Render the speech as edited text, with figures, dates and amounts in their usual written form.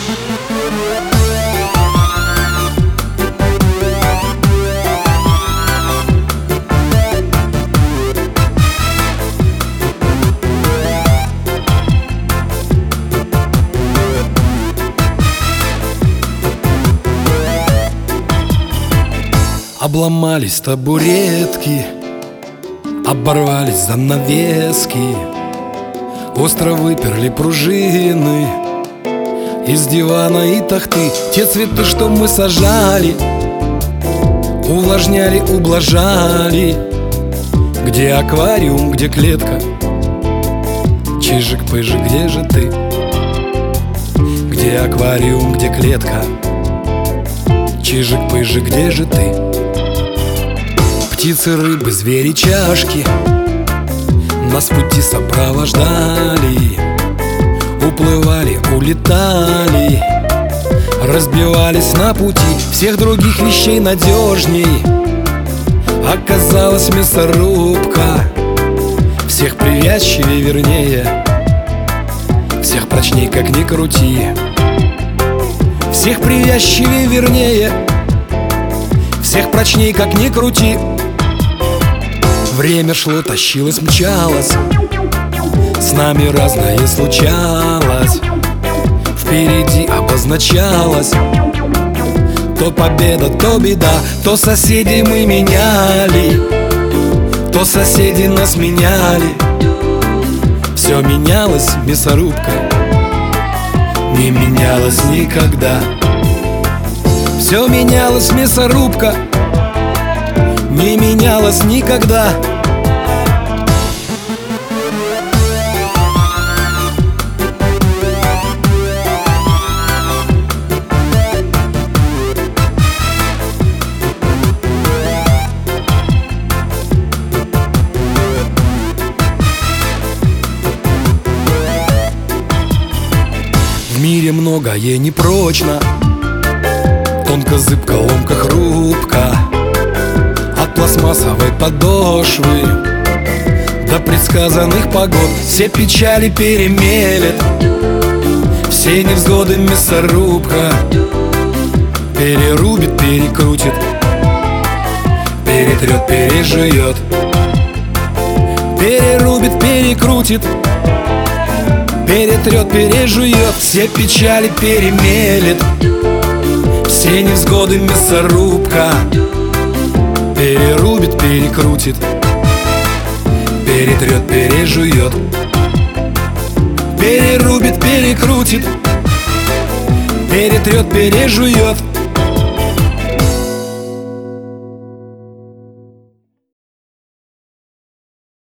Обломались табуретки, оборвались занавески, остро выперли пружины из дивана и тахты. Те цветы, что мы сажали, увлажняли, ублажали. Где аквариум, где клетка? Чижик-пыжик, где же ты? Где аквариум, где клетка? Чижик-пыжик, где же ты? Птицы, рыбы, звери, чашки нас в пути сопровождали. Уплывали, улетали, разбивались на пути. Всех других вещей надежней оказалась мясорубка. Всех привязчивее, вернее, всех прочней, как ни крути. Всех привязчивее, вернее, всех прочней, как ни крути. Время шло, тащилось, мчалось, с нами разное случалось. Впереди обозначалась то победа, то беда. То соседей мы меняли, то соседи нас меняли. Все менялось, мясорубка не менялась никогда. Все менялось, мясорубка не менялась никогда. В мире многое непрочно, тонко, зыбко, ломко, хрупко. От пластмассовой подошвы до предсказанных погод все печали перемелет, все невзгоды мясорубка перерубит, перекрутит, перетрет, пережует. Перерубит, перекрутит, перетрет, пережует. Все печали перемелет, все невзгоды мясорубка перерубит, перекрутит, перетрет, пережует. Перерубит, перекрутит, перетрет, пережует.